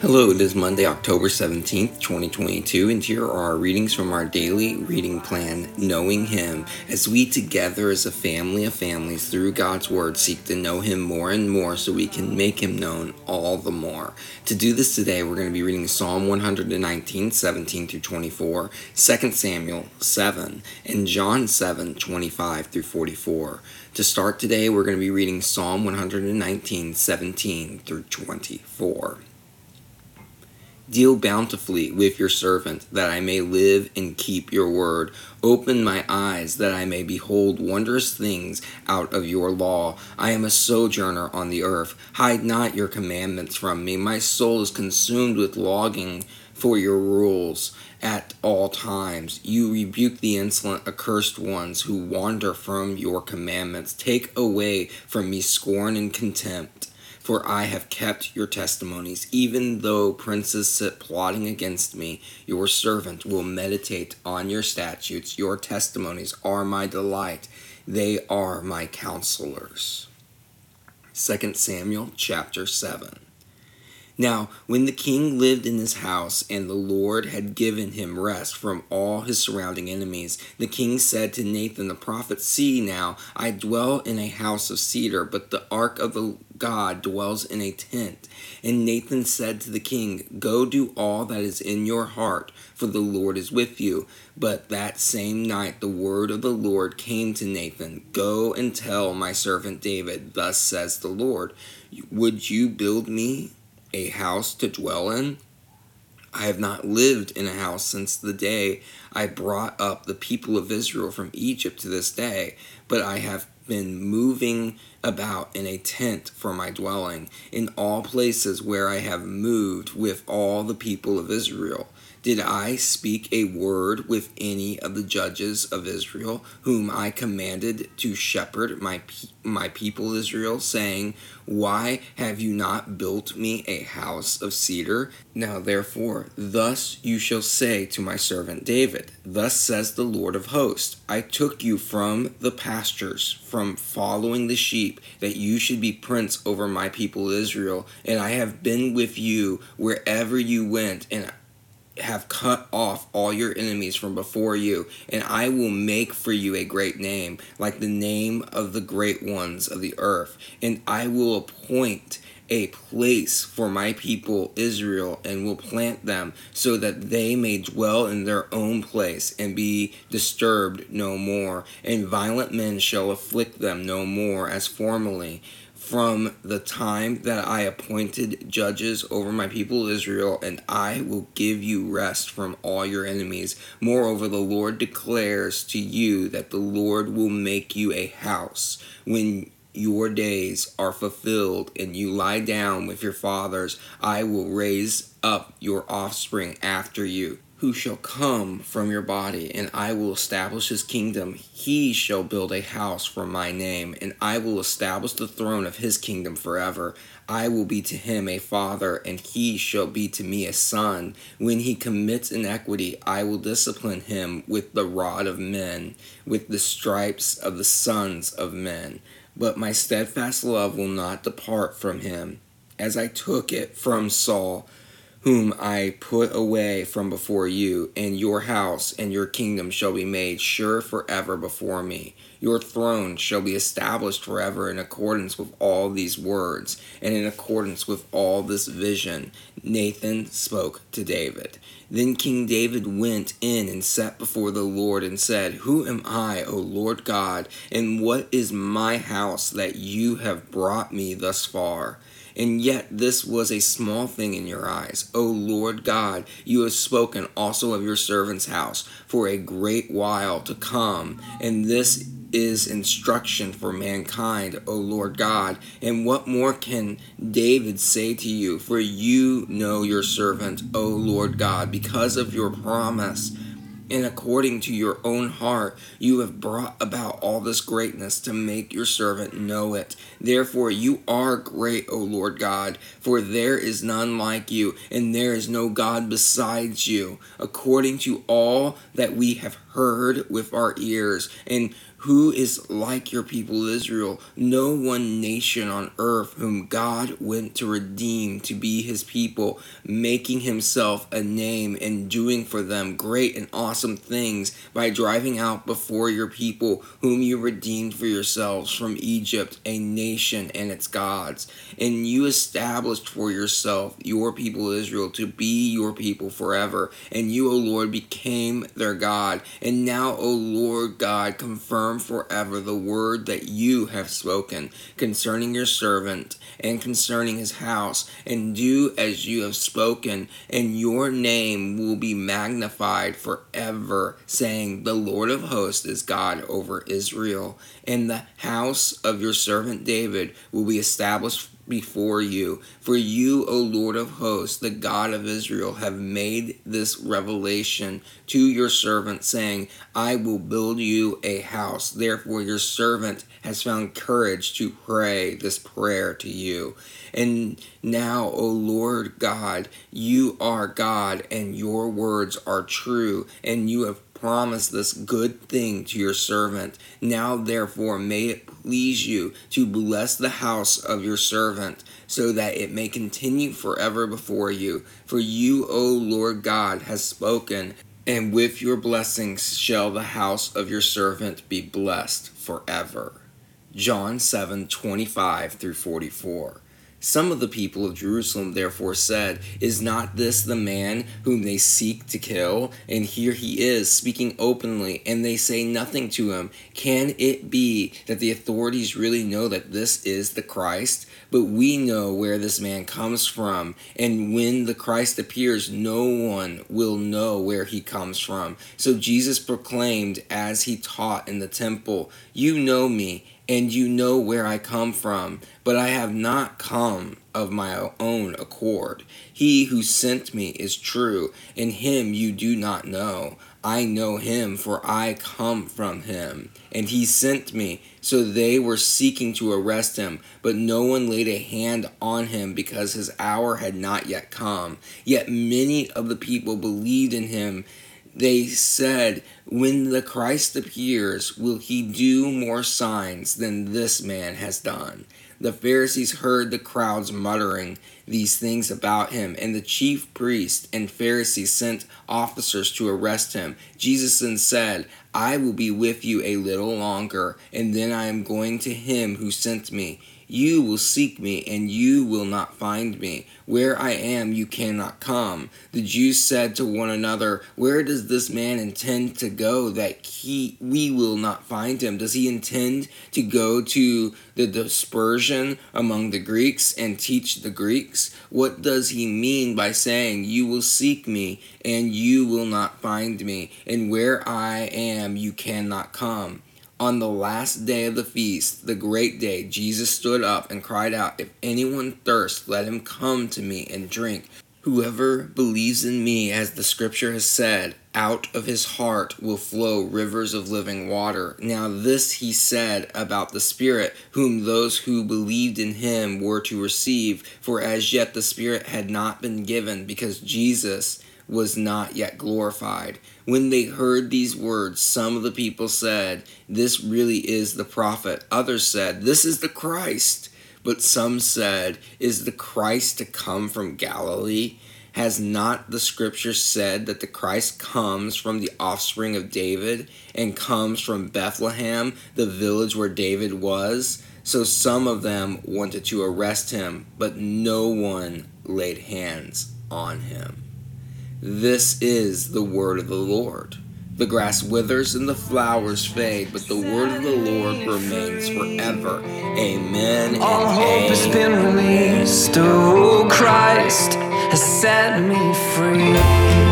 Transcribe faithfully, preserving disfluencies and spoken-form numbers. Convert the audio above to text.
Hello, it is Monday, October seventeenth, twenty twenty-two, and here are our readings from our daily reading plan, Knowing Him, as we together as a family of families through God's Word seek to know Him more and more so we can make Him known all the more. To do this today, we're going to be reading Psalm one nineteen, seventeen through twenty-four, Second Samuel seven, and John seven, twenty-five through forty-four. To start today, we're going to be reading Psalm one nineteen, seventeen through twenty-four. Deal bountifully with your servant, that I may live and keep your word. Open my eyes, that I may behold wondrous things out of your law. I am a sojourner on the earth. Hide not your commandments from me. My soul is consumed with longing for your rules at all times. You rebuke the insolent, accursed ones who wander from your commandments. Take away from me scorn and contempt. For I have kept your testimonies. Even though princes sit plotting against me, your servant will meditate on your statutes. Your testimonies are my delight. They are my counselors. Second Samuel chapter seven. Now, when the king lived in his house, and the Lord had given him rest from all his surrounding enemies, the king said to Nathan the prophet, See now, I dwell in a house of cedar, but the ark of the God dwells in a tent. And Nathan said to the king, Go do all that is in your heart, for the Lord is with you. But that same night the word of the Lord came to Nathan, Go and tell my servant David, Thus says the Lord, Would you build me a house to dwell in? I have not lived in a house since the day I brought up the people of Israel from Egypt to this day, but I have been moving about in a tent for my dwelling, in all places where I have moved with all the people of Israel. Did I speak a word with any of the judges of Israel, whom I commanded to shepherd my pe- my people Israel, saying, Why have you not built me a house of cedar? Now therefore, thus you shall say to my servant David, Thus says the Lord of hosts, I took you from the pastures, from following the sheep, that you should be prince over my people Israel, and I have been with you wherever you went, and have cut off all your enemies from before you, and I will make for you a great name, like the name of the great ones of the earth. And I will appoint a place for my people Israel, and will plant them, so that they may dwell in their own place, and be disturbed no more. And violent men shall afflict them no more, as formerly. From the time that I appointed judges over my people Israel, and I will give you rest from all your enemies. Moreover, the Lord declares to you that the Lord will make you a house when your days are fulfilled and you lie down with your fathers. I will raise up your offspring after you, who shall come from your body, and I will establish his kingdom. He shall build a house for my name, and I will establish the throne of his kingdom forever. I will be to him a father, and he shall be to me a son. When he commits iniquity, I will discipline him with the rod of men, with the stripes of the sons of men. But my steadfast love will not depart from him, as I took it from Saul, whom I put away from before you, and your house and your kingdom shall be made sure forever before me. Your throne shall be established forever in accordance with all these words, and in accordance with all this vision Nathan spoke to David. Then King David went in and sat before the Lord and said, Who am I, O Lord God, and what is my house that you have brought me thus far? And yet this was a small thing in your eyes. O Lord God, you have spoken also of your servant's house for a great while to come, and this is instruction for mankind, O Lord God. And what more can David say to you? For you know your servant, O Lord God, because of your promise. And according to your own heart, you have brought about all this greatness to make your servant know it. Therefore you are great, O Lord God, for there is none like you, and there is no God besides you. According to all that we have heard with our ears, and Who is like your people Israel? No one nation on earth whom God went to redeem to be his people, making himself a name and doing for them great and awesome things by driving out before your people whom you redeemed for yourselves from Egypt, a nation and its gods. And you established for yourself your people Israel to be your people forever. And you, O Lord, became their God. And now, O Lord God, confirm forever the word that you have spoken concerning your servant and concerning his house, and do as you have spoken, and your name will be magnified forever, saying, the Lord of hosts is God over Israel, and the house of your servant David will be established before you. For you, O Lord of hosts, the God of Israel, have made this revelation to your servant, saying, I will build you a house. Therefore your servant has found courage to pray this prayer to you. And now, O Lord God, you are God, and your words are true, and you have promise this good thing to your servant. Now therefore may it please you to bless the house of your servant, so that it may continue forever before you. For you, O Lord God, has spoken, and with your blessings shall the house of your servant be blessed forever. John seven twenty-five through forty-four. Some of the people of Jerusalem therefore said, is not this the man whom they seek to kill? And here he is, speaking openly, and they say nothing to him. Can it be that the authorities really know that this is the Christ? But we know where this man comes from, and when the Christ appears, no one will know where he comes from. So Jesus proclaimed as he taught in the temple, you know me, and you know where I come from, but I have not come of my own accord. He who sent me is true, and him you do not know. I know him, for I come from him, and he sent me. So they were seeking to arrest him, but no one laid a hand on him because his hour had not yet come. Yet many of the people believed in him. They said, when the Christ appears, will he do more signs than this man has done? The Pharisees heard the crowds muttering these things about him, and the chief priests and Pharisees sent officers to arrest him. Jesus then said, I will be with you a little longer, and then I am going to him who sent me. You will seek me, and you will not find me. Where I am, you cannot come. The Jews said to one another, where does this man intend to go that he we will not find him? Does he intend to go to the dispersion among the Greeks and teach the Greeks? What does he mean by saying, you will seek me, and you will not find me, and where I am, you cannot come? On the last day of the feast, the great day, Jesus stood up and cried out, if anyone thirsts, let him come to me and drink. Whoever believes in me, as the scripture has said, out of his heart will flow rivers of living water. Now this he said about the Spirit, whom those who believed in him were to receive, for as yet the Spirit had not been given, because Jesus was not yet glorified. When they heard these words, some of the people said, this really is the prophet. Others said, this is the Christ. But some said, is the Christ to come from Galilee? Has not the scripture said that the Christ comes from the offspring of David and comes from Bethlehem, the village where David was? So some of them wanted to arrest him, but no one laid hands on him. This is the word of the Lord. The grass withers and the flowers fade, but the word of the Lord remains forever. Amen and all hope has been released. Oh, Christ has set me free.